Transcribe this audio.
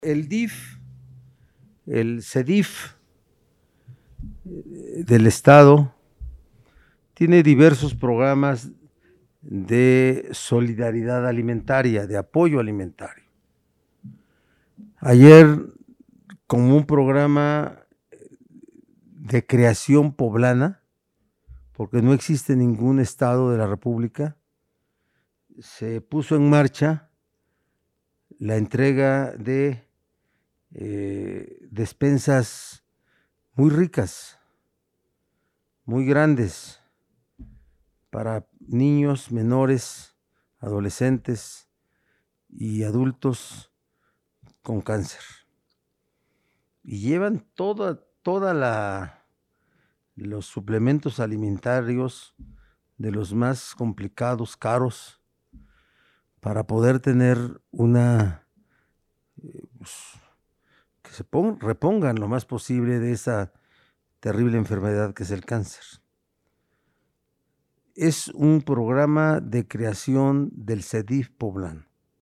El DIF, el CEDIF del Estado, tiene diversos programas de solidaridad alimentaria, de apoyo alimentario. Ayer, como un programa de creación poblana, porque no existe ningún estado de la República, se puso en marcha la entrega de despensas muy ricas, muy grandes, para niños, menores, adolescentes y adultos con cáncer. Y llevan los suplementos alimentarios de los más complicados, caros, para poder tener que repongan lo más posible de esa terrible enfermedad que es el cáncer. Es un programa de creación del CEDIF poblano.